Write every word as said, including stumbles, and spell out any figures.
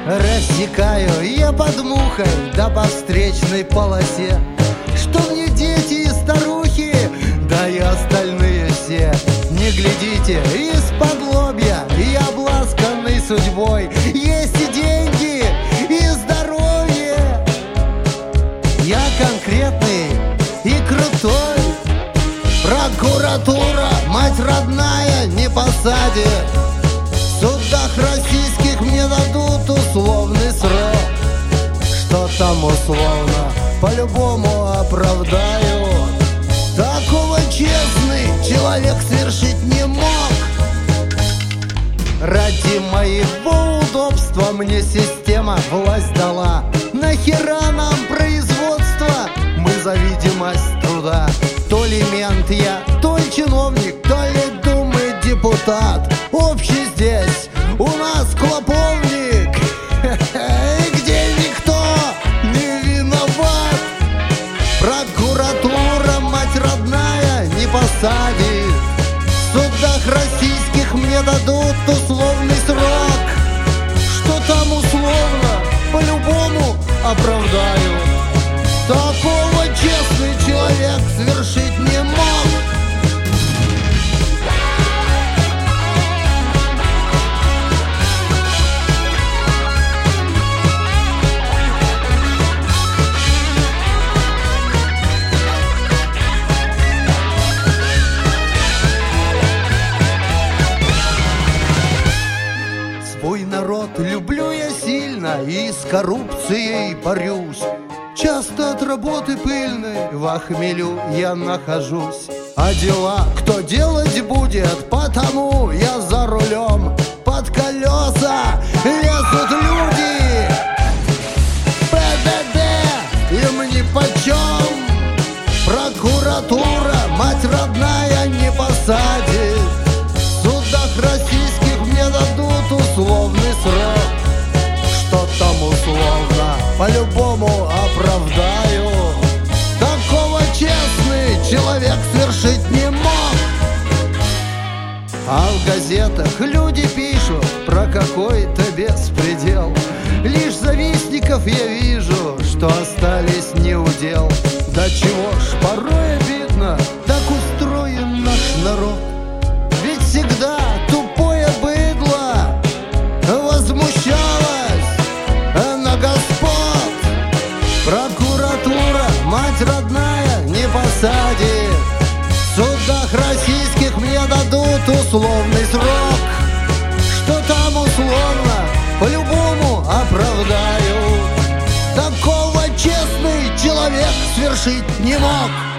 Рассекаю я под мухой, да по встречной полосе. Что мне дети и старухи, да и остальные все. Не глядите из-под лобья, я обласканный судьбой. Есть и деньги, и здоровье. Я конкретный и крутой. Прокуратура, мать родная, не посадит. В судах российских мне дадут условный срок. Что там условно, по-любому оправдаю. Такого честный человек совершить не мог. Ради моего удобства мне система власть дала. Нахера нам производство? Мы за видимость труда. То ли мент я, то ли чиновник, то ли думает депутат. Общий здесь у нас клоповник, где никто не виноват. Прокуратура, мать родная, не посадит. В судах российских мне дадут условный срок. Что там условно, по-любому оправдаю. Такого честный человек совершить не мог. Свой народ люблю я сильно и с коррупцией борюсь. Часто от работы пыльной в охмелю я нахожусь. А дела кто делать будет, потому я за рулем. Под колеса лезут люди. ПДД им нипочем. Прокуратура, мать родная, не посадит. В судах российских мне дадут условный срок. Что там условно, по-любому оправдаю. Такого честный человек совершить не мог. А в газетах люди пишут про какой-то беспредел. Лишь завистников я вижу, что остались не у дел. Да чего ж порой обидно, так устроен наш народ. Ведь всегда тупое быдло возмущалось на господ. Прокуратура, мать родная, не посадит. В судах российских мне дадут условный срок. Что там условно, по-любому оправдаю. Такого честный человек совершить не мог.